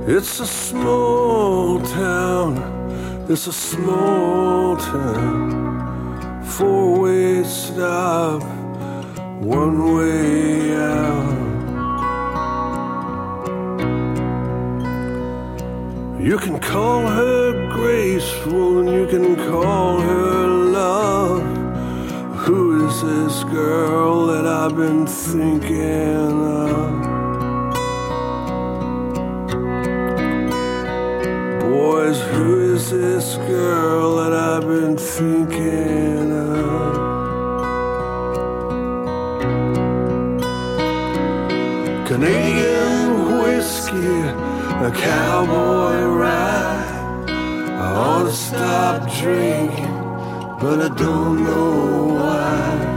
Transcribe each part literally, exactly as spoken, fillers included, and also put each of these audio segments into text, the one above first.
It's a small town, it's a small town, four-way stop, one way out. You can call her graceful and you can call her love. Who is this girl that I've been thinking of? Boys, who is this girl that I've been thinking of? Canadian whiskey, a cowboy ride. I ought to stop drinking, but I don't know why.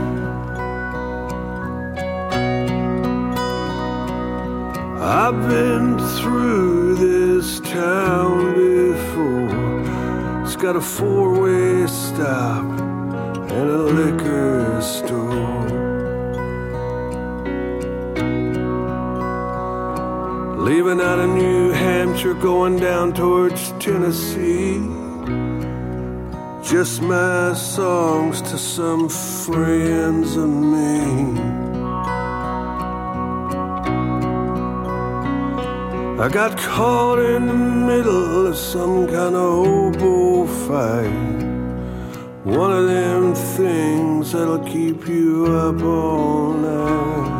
I've been through this town before. It's got a four-way stop and a liquor store. Leaving out of New Hampshire, going down towards Tennessee. Just my songs to some friends of me. I got caught in the middle of some kind of hobo fight. One of them things that'll keep you up all night.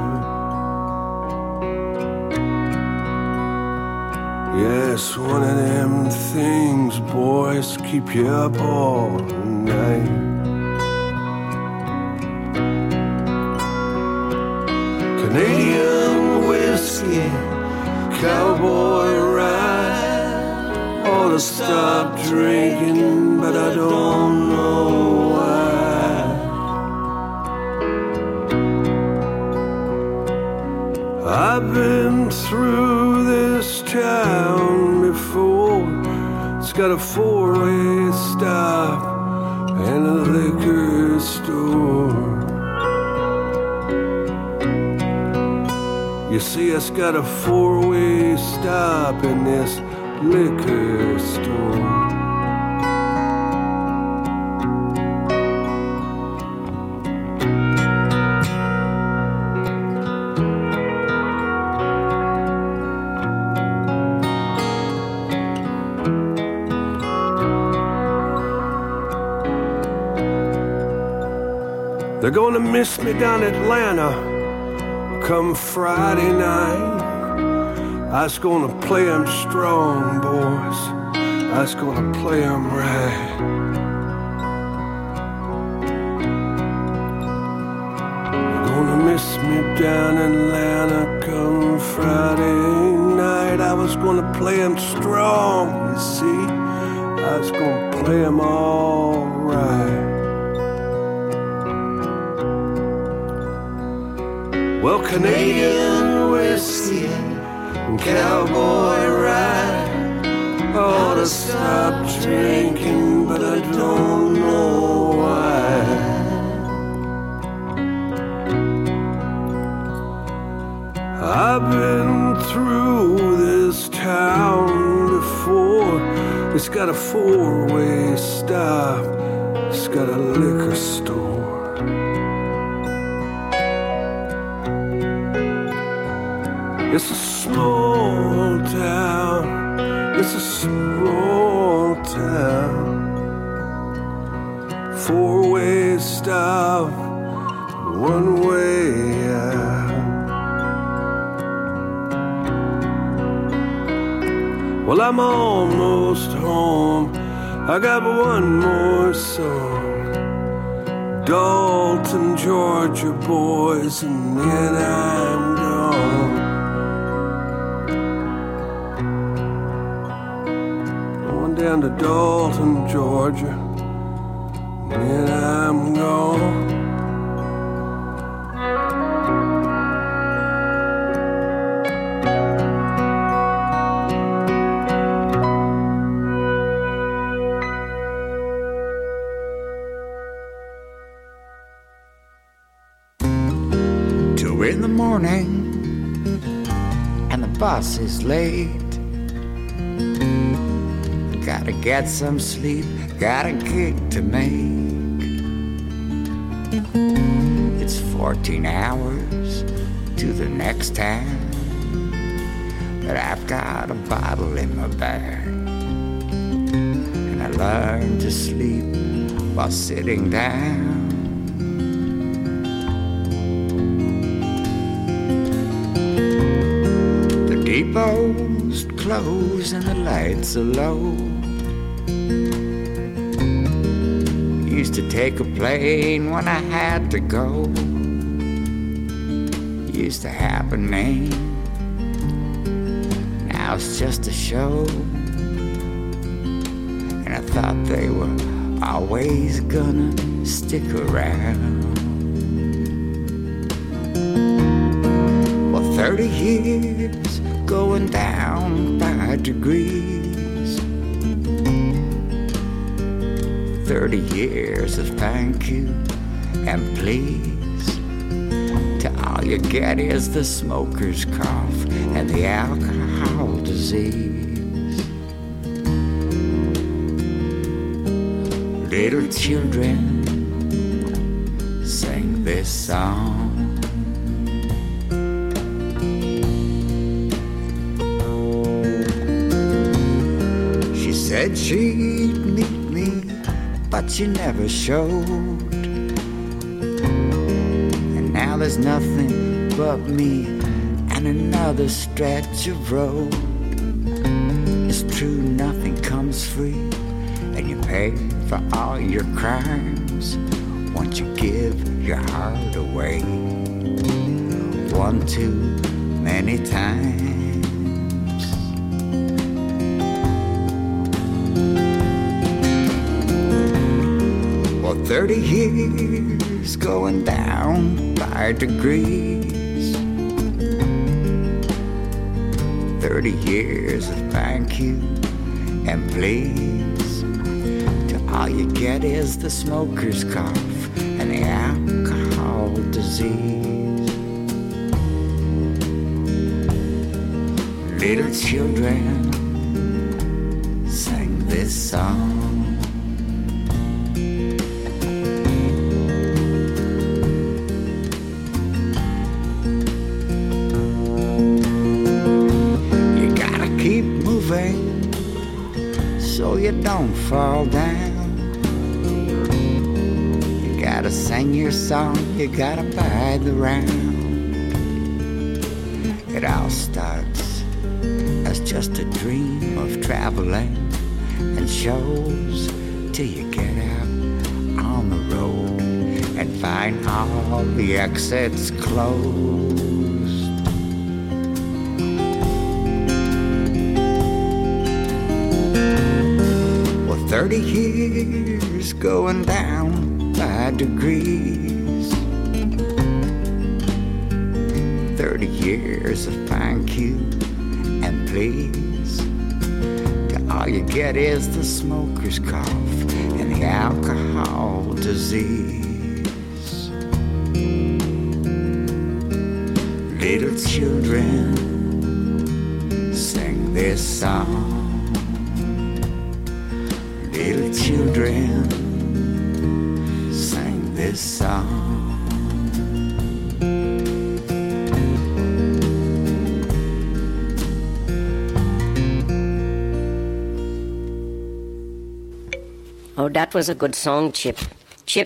Yes, one of them things, boys, keep you up all night. Canadian whiskey, cowboy ride. Ought to stop drinking, but I don't know why. I've been through this town before. It's got a four-way stop and a liquor store. You see, it's got a four-way stop in this liquor store. They're gonna miss me down Atlanta come Friday night. I was gonna play 'em strong, boys. I was gonna play 'em right. They're gonna miss me down Atlanta come Friday night. I was gonna play 'em strong, you see. I was gonna play 'em all right. Well, Canadian whiskey and cowboy ride. I ought to stop drinking, but I don't know why. I've been through this town before. It's got a four-way stop. It's got a liquor store. It's a small town, it's a small town, four-way stop, one way out. Well, I'm almost home, I got one more song. Dalton, Georgia, boys, and then I'm gone. Down to Dalton, Georgia, and I'm gone. Two in the morning, and the bus is late. Gotta get some sleep, got a gig to make. It's fourteen hours to the next town, but I've got a bottle in my bag. And I learned to sleep while sitting down. The depot's closed and the lights are low. Used to take a plane when I had to go. Used to have a name. Now it's just a show. And I thought they were always gonna stick around. Well, thirty years going down by degrees. Thirty years of thank you and please. To all you get is the smoker's cough and the alcohol disease. Little children sing this song. She said she'd meet me, but she never showed. And now there's nothing but me and another stretch of road. It's true, nothing comes free, and you pay for all your crimes once you give your heart away one too many times. Well, thirty years going down by degrees. Thirty years of thank you and please. To all you get is the smoker's cough and the alcohol disease. Little children sing this song. So you don't fall down. You gotta sing your song, you gotta buy the round. It all starts as just a dream of traveling and shows till you get out on the road and find all the exits closed. Thirty years going down by degrees. Thirty years of thank you and please. To all you get is the smoker's cough and the alcohol disease. Little children sing this song. Little children sang this song. Oh, that was a good song, Chip. Chip,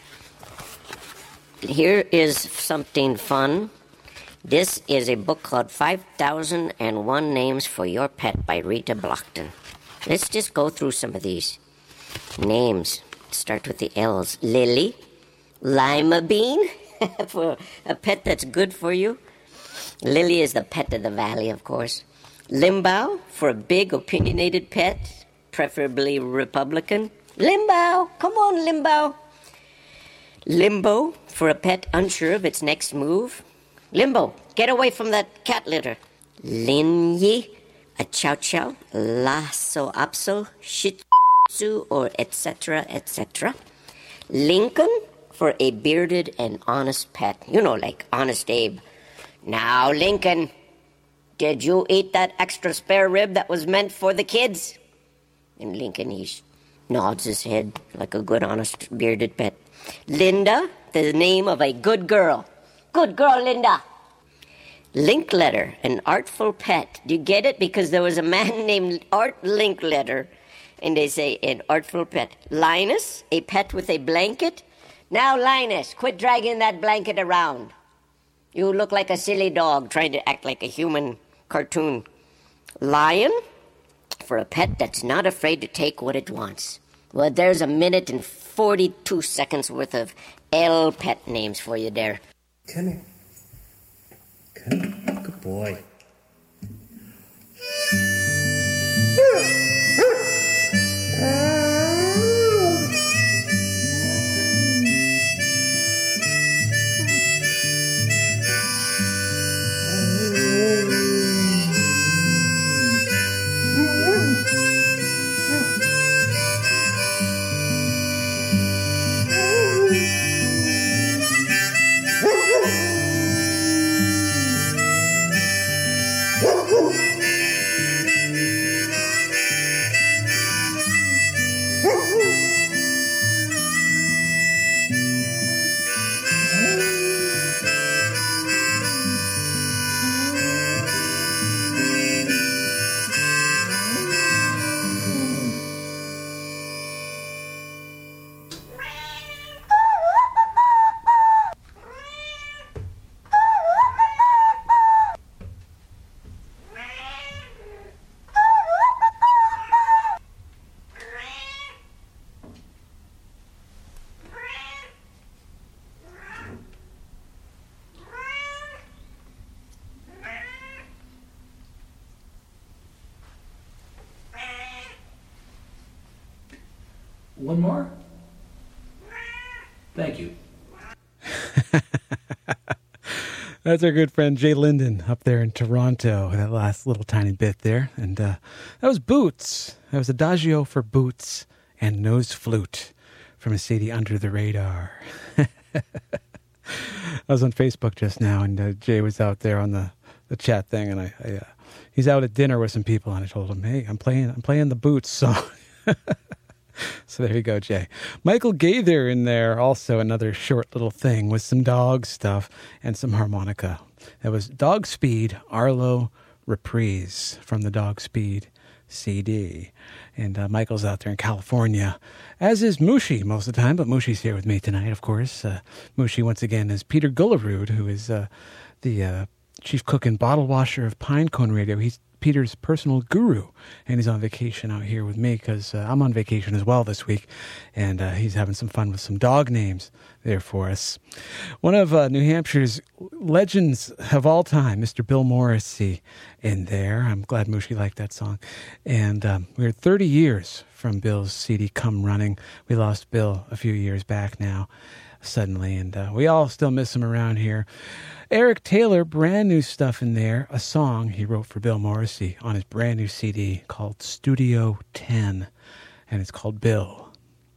here is something fun. This is a book called five thousand one Names for Your Pet by Rita Blockton. Let's just go through some of these names. Start with the L's. Lily, lima bean, for a pet that's good for you. Lily is the pet of the valley, of course. Limbo, for a big, opinionated pet, preferably Republican. Limbo, come on, Limbo. Limbo, for a pet unsure of its next move. Limbo, get away from that cat litter. Linyi, a chow chow, lasso apso, shih tzu, or et cetera, et cetera. Lincoln, for a bearded and honest pet. You know, like Honest Abe. Now, Lincoln, Did you eat that extra spare rib that was meant for the kids? And Lincoln, he nods his head like a good, honest, bearded pet. Linda, the name of a good girl. Good girl, Linda. Linkletter, an artful pet. Do you get it? Because there was a man named Art Linkletter, and they say an artful pet. Linus, a pet with a blanket. Now, Linus, quit dragging that blanket around. You look like a silly dog trying to act like a human cartoon. Lion, for a pet that's not afraid to take what it wants. Well, there's a minute and forty-two seconds worth of L pet names for you there. Come here. Come here. Good boy. One more? Thank you. That's our good friend Jay Linden up there in Toronto, that last little tiny bit there. And uh, that was Boots. That was Adagio for Boots and Nose Flute from a C D Under the Radar. I was on Facebook just now, and uh, Jay was out there on the, the chat thing, and I, I uh, he's out at dinner with some people, and I told him, hey, I'm playing, I'm playing the Boots song. So there you go, Jay. Michael Gaither in there, also another short little thing with some dog stuff and some harmonica. That was Dog Speed Arlo Reprise from the Dog Speed C D. And uh, Michael's out there in California, as is Mushi most of the time, but Mushi's here with me tonight, of course. Uh, Mushi, once again, is Peter Gullerud, who is uh, the uh, chief cook and bottle washer of Pinecone Radio. He's Peter's personal guru, and he's on vacation out here with me because uh, I'm on vacation as well this week, and uh, he's having some fun with some dog names there for us. One of uh, New Hampshire's legends of all time, Mister Bill Morrissey, in there. I'm glad Mushi liked that song. And um, we're thirty years from Bill's C D Come Running. We lost Bill a few years back now, suddenly, and uh, we all still miss him around here. Eric Taylor, brand new stuff in there, a song he wrote for Bill Morrissey on his brand new C D called Studio ten, and it's called Bill.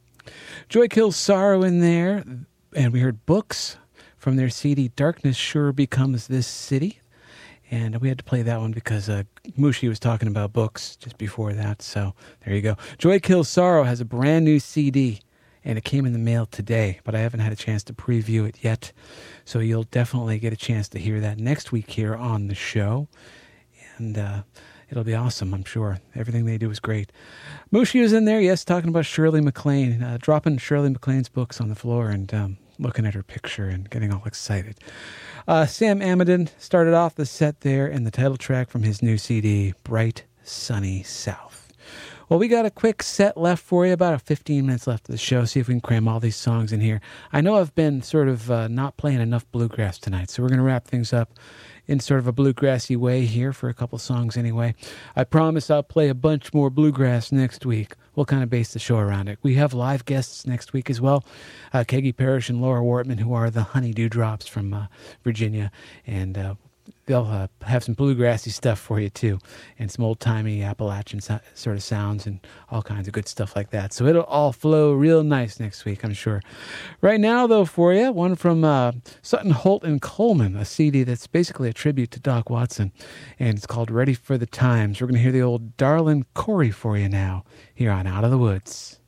Joy Kills Sorrow in there, and we heard Books from their C D Darkness Sure Becomes This City, and we had to play that one because uh, Mushi was talking about books just before that, so there you go. Joy Kills Sorrow has a brand new C D, and it came in the mail today, but I haven't had a chance to preview it yet. So you'll definitely get a chance to hear that next week here on the show. And uh, it'll be awesome, I'm sure. Everything they do is great. Mushi was in there, yes, talking about Shirley MacLaine, uh, dropping Shirley MacLaine's books on the floor and um, looking at her picture and getting all excited. Uh, Sam Amidon started off the set there in the title track from his new C D, Bright Sunny South. Well, we got a quick set left for you, about fifteen minutes left of the show. See if we can cram all these songs in here. I know I've been sort of uh, not playing enough bluegrass tonight, so we're going to wrap things up in sort of a bluegrassy way here for a couple songs anyway. I promise I'll play a bunch more bluegrass next week. We'll kind of base the show around it. We have live guests next week as well. Uh, Keggy Parrish and Laura Wortman, who are the Honey Dewdrops from uh, Virginia, and uh, they'll uh, have some bluegrassy stuff for you too, and some old-timey Appalachian so- sort of sounds and all kinds of good stuff like that. So it'll all flow real nice next week, I'm sure. Right now, though, for you, one from uh, Sutton, Holt, and Coleman, a C D that's basically a tribute to Doc Watson, and it's called Ready for the Times. We're going to hear the old Darlin' Corey for you now, here on Out of the Woods.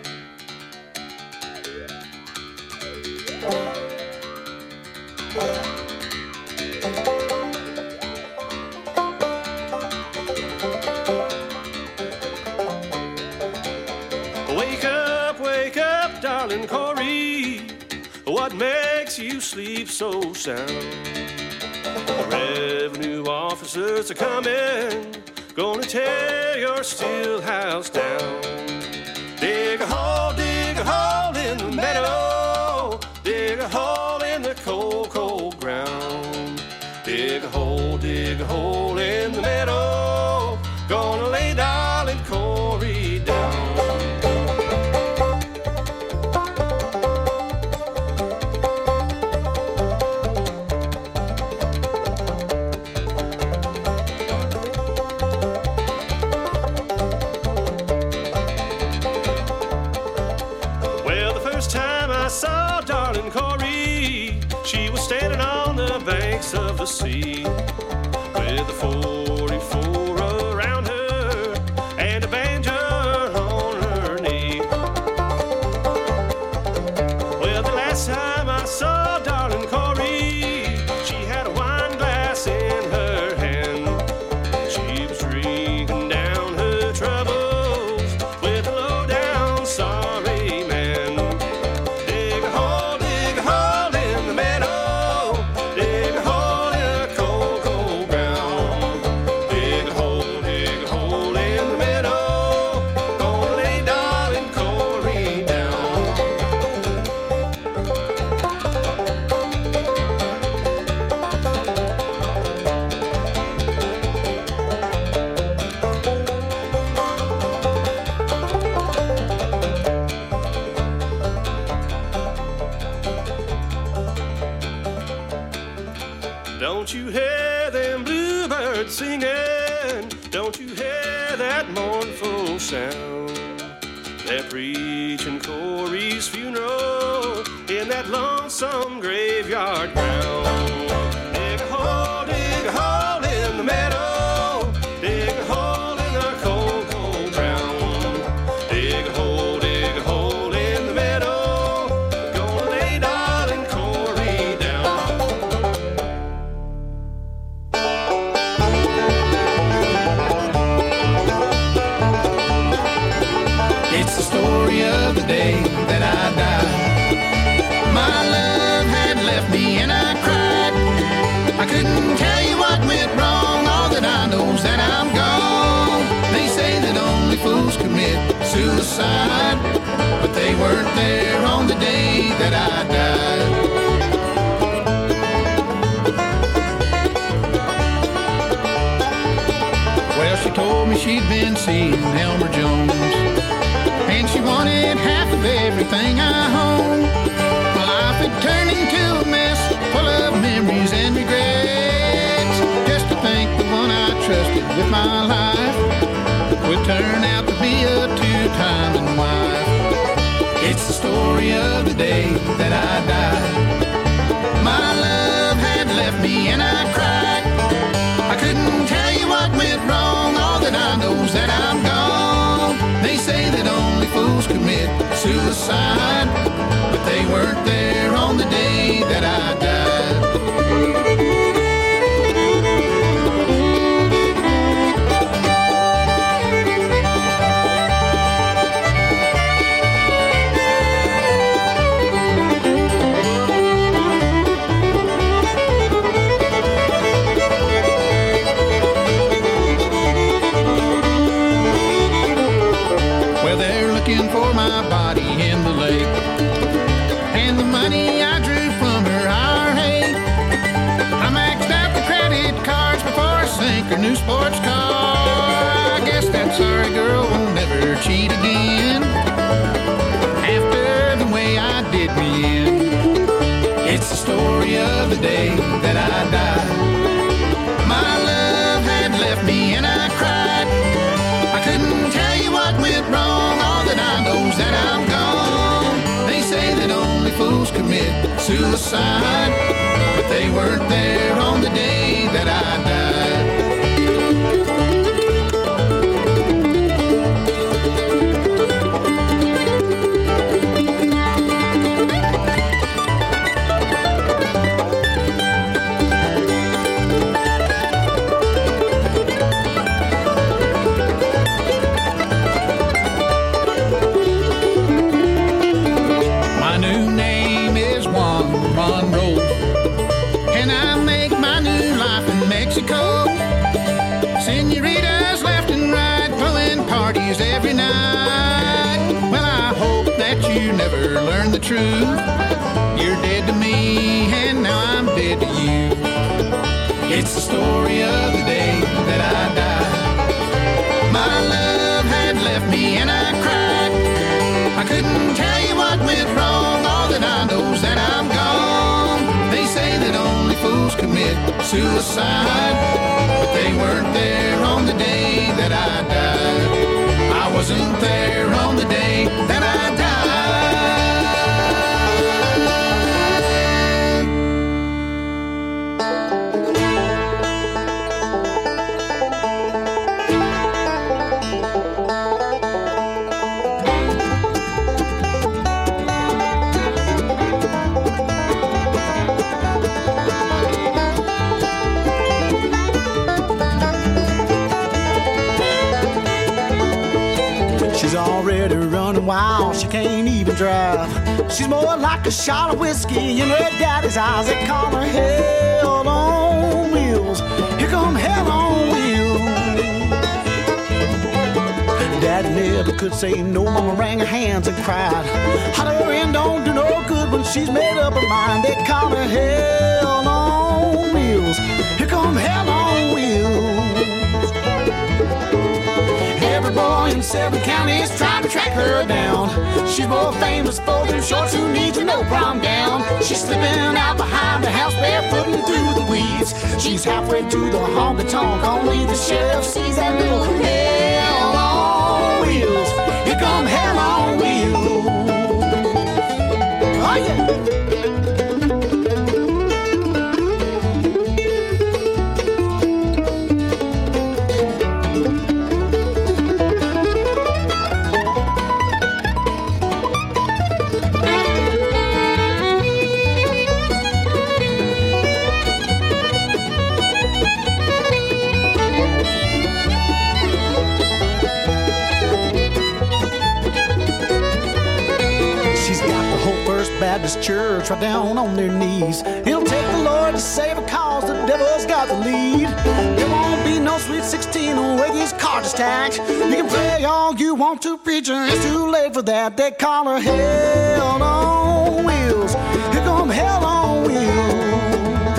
Wake up, wake up, darling Corey. What makes you sleep so sound? The revenue officers are coming, gonna tear your steel house down. Dig a hole, dig a hole in the meadow. Dig a hole in the cold, cold ground. Dig a hole, dig a hole in the meadow. Gonna lay darling Corey down. Saw darling Corey, she was standing on the banks of the sea with a forty-four around her and a banjo on her knee. Well, the last time I saw darling Corey, she had a wine glass in her hand. She was drinking down her troubles with a low down sorry man. Don't you hear them bluebirds singing? Don't you hear that mournful sound? They're preaching Corey's funeral in that lonesome graveyard ground. Dig a hole, dig a hole in the meadow. Dig a hole in the cold, cold ground. Dig a hole, dig a hole in the meadow. Gonna lay darling Corey down. It's the story of the day that I died. My love had left me and I cried. I couldn't tell you what went wrong. All that I know is that I'm gone. They say that only fools commit suicide, but they weren't there on the day that I died. Well, she told me she'd been seeing Elmer Jones, and she wanted half of everything I own. My life had turned into a mess, full of memories and regrets. Just to think the one I trusted with my life would turn out to be a two-timing wife. It's the story of the day that I died. My love had left me and I cried. I couldn't tell you what went wrong. All that I know is that I'm gone. They say that only fools commit suicide, but they weren't there on the day that I died. Well, they're looking for my body in the lake, and the money I drew from her I hate. I maxed out the credit cards before I sank her new sports car. I guess that sorry girl will never cheat again after the way I did me in. It's the story of the day that I died. fools commit suicide, but they weren't there on the day that I died. Every night. Well, I hope that you never learn the truth. You're dead to me, and now I'm dead to you. It's the story of the day that I died. My love had left me, and I cried. I couldn't tell you what went wrong. All that I know is that I'm gone. They say that only fools commit suicide, but they weren't there on the day that I died. I wasn't there on the day that I died. Already running wild, she can't even drive. She's more like a shot of whiskey in her daddy's eyes. They call her hell on wheels. Here come hell on wheels. Daddy never could say no. Mama wrung her hands and cried. Hot air in don't do no good when she's made up her mind. They call her hell on wheels. Here come hell on wheels. Every boy in seven counties trying to track her down. She's more famous for them shorts who needs a no prom gown. She's slipping out behind the house barefooting through the weeds. She's halfway to the honky tonk, only the sheriff sees that little hell on wheels. Here come hell on wheels. Oh yeah. Baptist church right down on their knees. It'll take the Lord to save a cause, the devil's got the lead. There won't be no sweet sixteen on where these cards are stacked. You can pray all you want to, preacher, it's too late for that. They call her hell on wheels. Here come hell on wheels.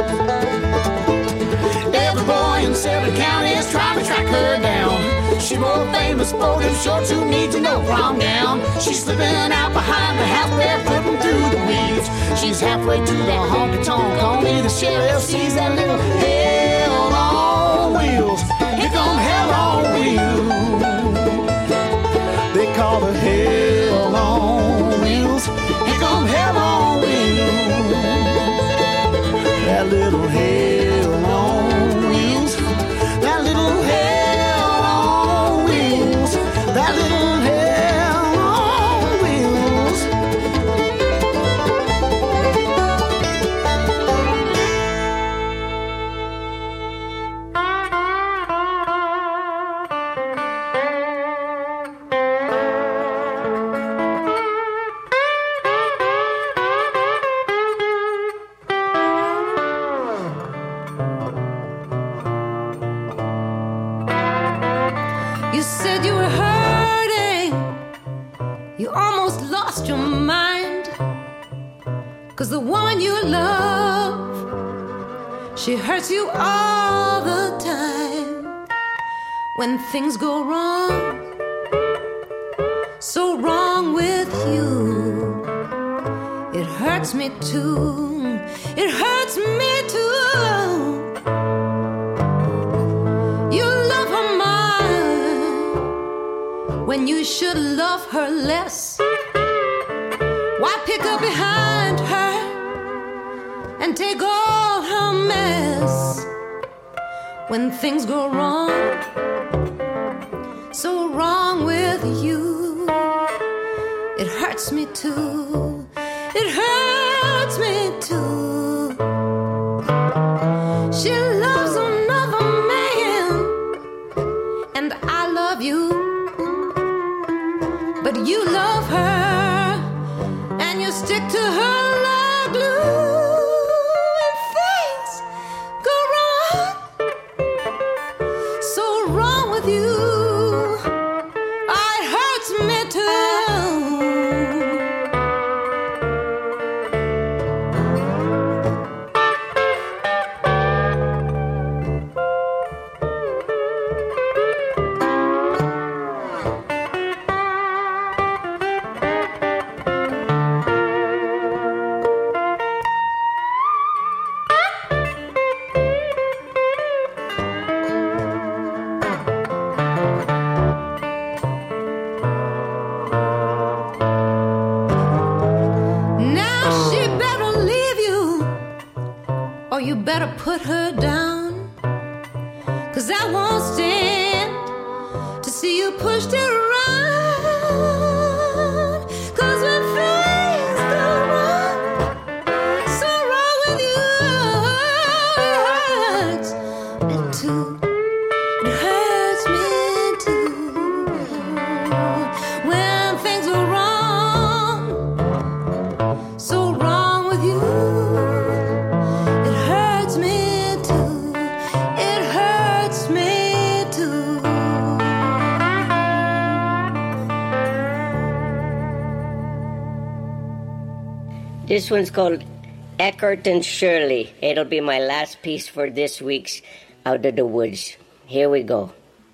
Every boy in seven counties trying to track her down. She's more famous for them shorts who need to know prom gown. She's slipping out behind the house barefooting through the weeds. She's halfway to the honky tonk, only the sheriff sees that little hell on wheels. Here come hell on wheels. They call her hell on wheels. Here come hell on wheels. That little hell on wheels. That little hell. That little hell on wheels. You said you were hurting. You almost lost your mind. 'Cause the woman you love, she hurts you all the time. When things go wrong, so wrong with you, it hurts me too. It hurts me too. You love her more when you should love her less. Why pick up behind her and take all her mess when things go wrong, so wrong with you. It hurts me too, it hurts me too. She loves another man, and I love you, but you love her, and you stick to her like glue. And things go wrong, so wrong with you. It hurts me too. Better put her down, 'cause I won't stand to see you pushed around. 'Cause when things go wrong, so wrong with you, it hurts me too. It hurts me too. When things go wrong, so wrong with you. This one's called Eckert and Shirley. It'll be my last piece for this week's Out of the Woods. Here we go.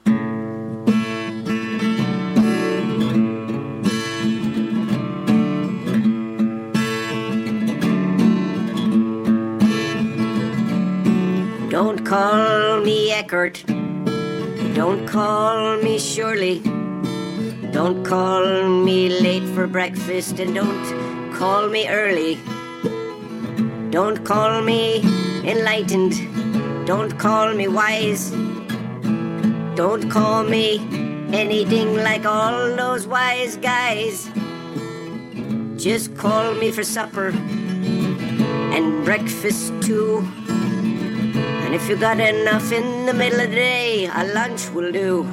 Don't call me Eckert. Don't call me Shirley. Don't call me late for breakfast, and don't call me early. Don't call me enlightened. Don't call me wise. Don't call me anything like all those wise guys. Just call me for supper and breakfast too. And if you got enough in the middle of the day, a lunch will do.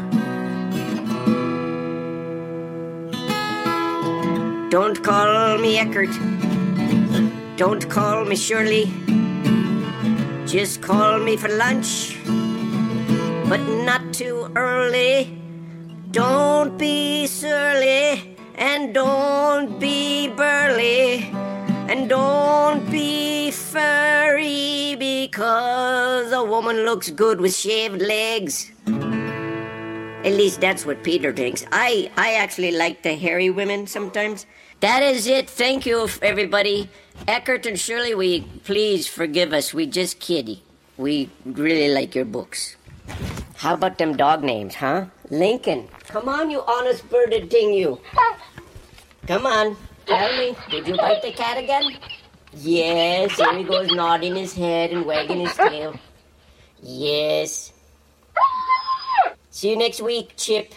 Don't call me Eckert. Don't call me Shirley. Just call me for lunch, but not too early. Don't be surly, and don't be burly, and don't be furry, because a woman looks good with shaved legs. At least that's what Peter thinks. I, I actually like the hairy women sometimes. That is it. Thank you, everybody. Eckert and Shirley, we please forgive us. We just kidding. We really like your books. How about them dog names, huh? Lincoln. Come on, you honest birded thing, you. Come on. Tell me, did you bite the cat again? Yes, here he goes nodding his head and wagging his tail. Yes. See you next week, Chip.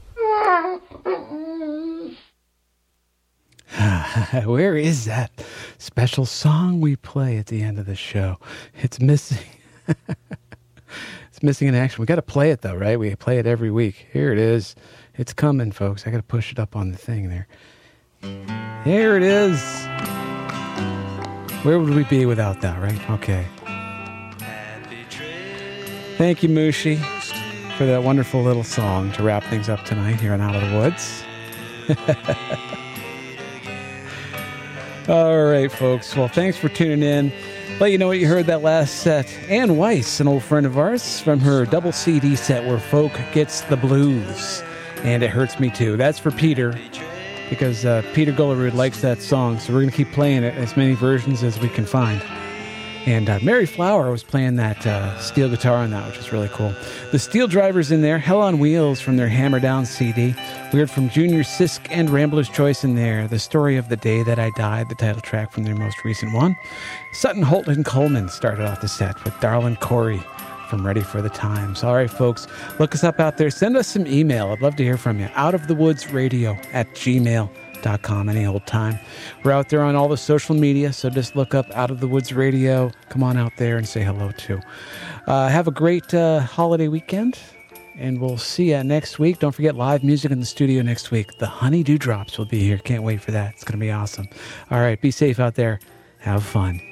Where is that special song we play at the end of the show? It's missing. It's missing in action. We got to play it, though, right? We play it every week. Here it is. It's coming, folks. I got to push it up on the thing there. Here it is. Where would we be without that, right? Okay. Thank you, Mushi, for that wonderful little song to wrap things up tonight here on Out of the Woods. All right, folks. Well, thanks for tuning in. Let you know what you heard that last set. Ann Weiss, an old friend of ours, from her double C D set where folk gets the blues. And It Hurts Me Too. That's for Peter, because uh, Peter Gullerud likes that song, so we're going to keep playing it as many versions as we can find. And uh, Mary Flower was playing that uh, steel guitar on that, which is really cool. The Steel Drivers in there, Hell on Wheels from their Hammer Down C D. We heard from Junior Sisk and Rambler's Choice in there, The Story of the Day That I Died, the title track from their most recent one. Sutton, Holt, and Coleman started off the set with Darlin' Corey from Ready for the Times. All right, folks, look us up out there. Send us some email. I'd love to hear from you. outofthewoodsradio at gmail dot com any old time. We're out there on all the social media, so just look up Out of the Woods Radio. Come on out there and say hello too. Uh, have a great uh, holiday weekend, and we'll see you next week. Don't forget live music in the studio next week. The Honey Dewdrops will be here. Can't wait for that. It's going to be awesome. All right, be safe out there. Have fun.